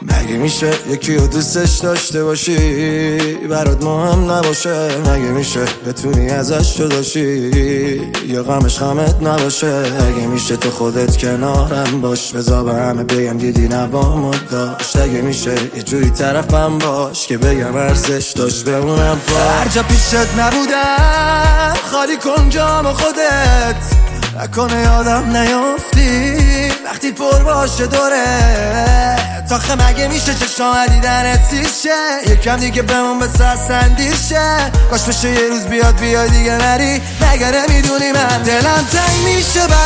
مگه میشه یکی رو دوستش داشته باشی برات مهم نباشه؟ مگه میشه بتونی ازش جدا شی یا غمش غمت نباشه؟ مگه میشه تو خودت کنارم باش بذار به همه بگم دیدی نوامو داشت؟ مگه میشه یه جوری طرفم باش که بگم ارزش داشت بمونم با هر جا پیشت نبودم خالی کن جام خودت نکنه یادم نیافتی وقتی پر باشه دوره تاخه مگه میشه چشام دیدنت سیشه یکم دیگه بمون به سندیشه کاش بشه یه روز بیاد دیگه نری مگه نمیدونی من دلم تنگ میشه برات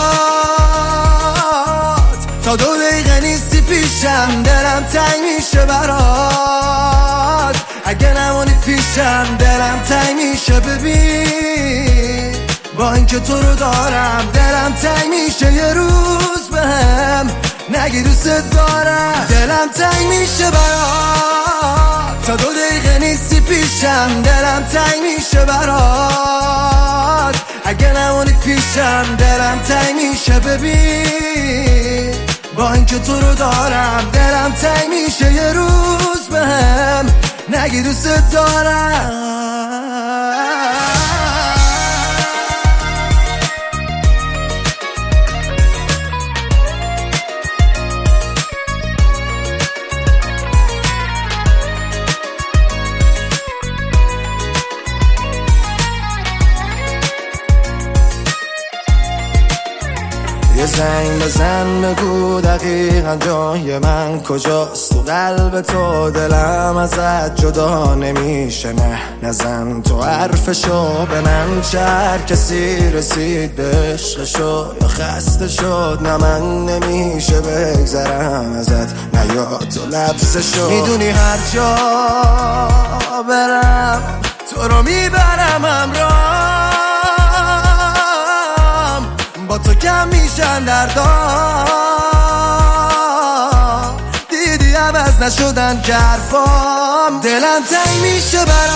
تا 2 دقیقه نیستی پیشم دلم تنگ میشه برات اگه نمونی پیشم دلم تنگ میشه ببین با اینکه تو رو دارم دلم تنگ میشه یه روز بهم نگی دوست دارم دلم تنگ میشه برات تا 2 دقیقه نیستی پیشم دلم تنگ میشه برات اگه نمونی پیشم دلم تنگ میشه ببین با اینکه تو رو دارم دلم تنگ میشه یه روز بهم نگی دوست دارم یه زنگ بزن بگو دقیقا جای من کجاست تو قلب تو دلم ازت جدا نمیشه نه نزن تو حرفشو به من چه هر کسی رسید به عشقشو یا خسته شد نه من نمیشه بگذرم ازت نه یا تو لبسشو میدونی هر جا برم تو رو میبرم همراه با تو کم میشن دردام دیدی عوض نشدن که حرفام دلم تنگ میشه برات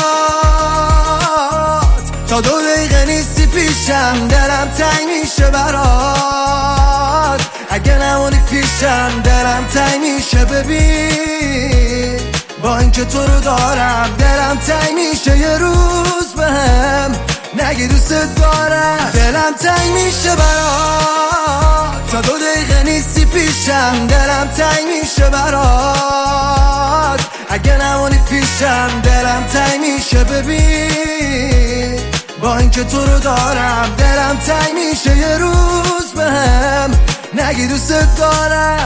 تا 2 دقیقه نیستی پیشم دلم تنگ میشه برات اگه نمونی پیشم دلم تنگ میشه ببین با اینکه تو رو دارم دلم تنگ میشه یه روز بهم نگی دوست دارم دلم تنگ میشه برات تا 2 دقیقه نیستی پیشم دلم تنگ میشه برات اگه نمونی پیشم دلم تنگ میشه ببین با اینکه تو رو دارم دلم تنگ میشه یه روز بهم نگی دوست دارم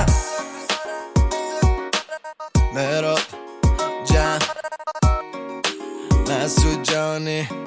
مراد جان مسعود جانی